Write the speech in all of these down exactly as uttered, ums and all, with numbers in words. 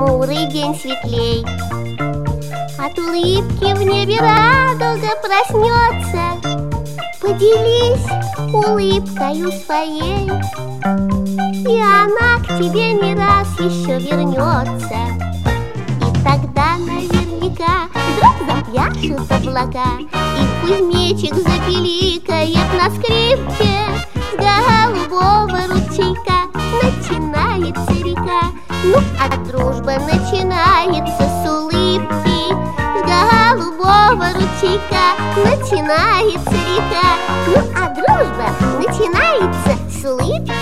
хмурый день светлей. От улыбки в небе радуга проснется. Поделись улыбкою своей, и она к тебе не раз еще вернется. И тогда наверняка вдруг запляшут облака, и кузнечик запиликает на скрипке. С голубого ручейка начинается река, ну а дружба начинается с улыбки. С голубого ручейка начинается река, ну а дружба начинается с улыбки.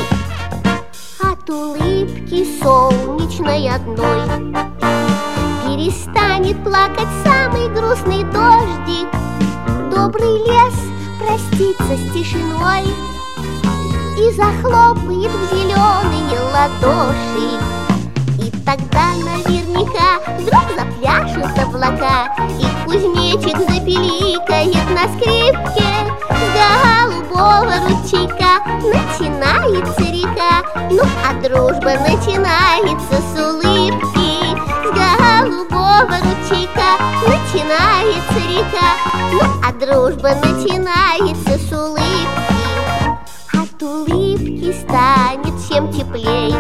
От улыбки солнечной одной перестанет плакать самый грустный дождик. Добрый лес простится с тишиной и захлопает в зеленые ладоши. И тогда наверняка вдруг запляшут облака, и кузнечик запиликает на скрипке. С голубого ручейка начинается река, ну а дружба начинается с улыбки. С голубого ручейка начинается река, ну а дружба начинается с улыбки. От улыбки станет всем теплей,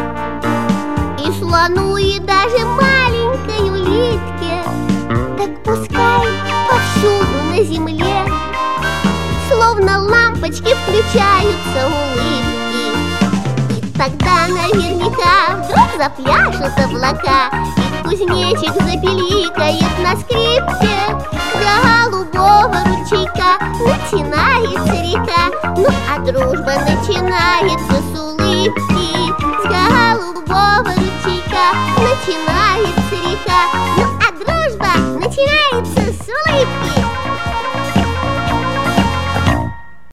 и слону, и даже маленькой улитке. Так пускай повсюду на земле словно лампочки включаются улыбки. И тогда наверняка вдруг запляшут облака, и кузнечик запиликает на скрипке. С голубого ручейка начинается река, ну а дружба начинается с улыбки. С голубого ручейка начинается река, ну а дружба начинается с улыбки.